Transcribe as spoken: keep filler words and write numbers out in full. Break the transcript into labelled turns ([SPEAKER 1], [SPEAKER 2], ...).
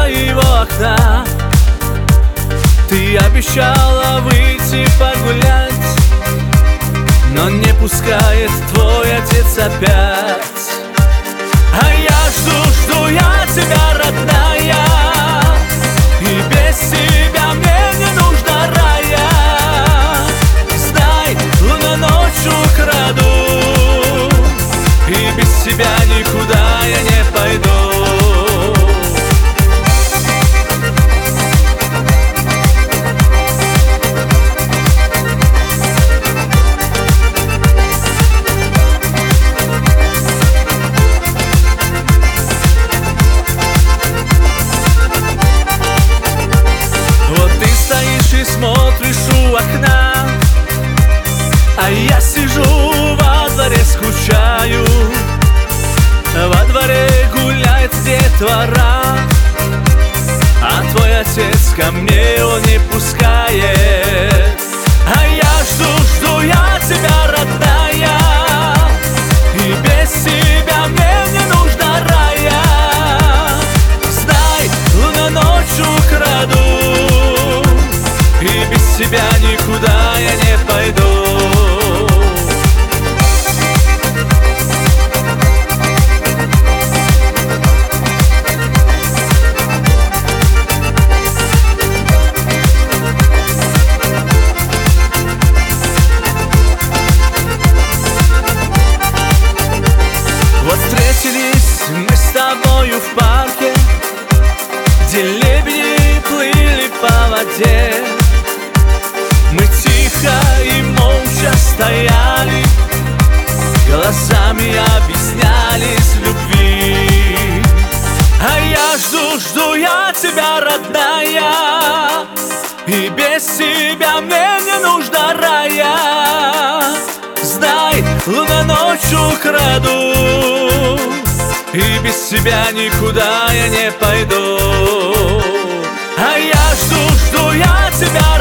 [SPEAKER 1] моего окна. Ты обещала выйти погулять, но не пускает твой отец опять. А я жду, жду я тебя, родная, и без тебя мне не нужно рая. Знай, луна ночью краду, и без тебя никуда я не пойду. Смотришь у окна, а я сижу во дворе, скучаю. Во дворе гуляет детвора, а твой отец ко мне он не пускает. А я жду, жду я тебя, родная, и без тебя мне не нужно рая. Знай, луна ночью краду, и без тебя никуда я не пойду. Вот встретились мы с тобою в парке, где лебеди плыли по воде. Мы тихо и молча стояли, глазами объяснялись в любви. А я жду, жду я тебя, родная, и без тебя мне не нужно рая. Знай, луна ночью краду, и без тебя никуда я не пойду. А я жду, жду я тебя,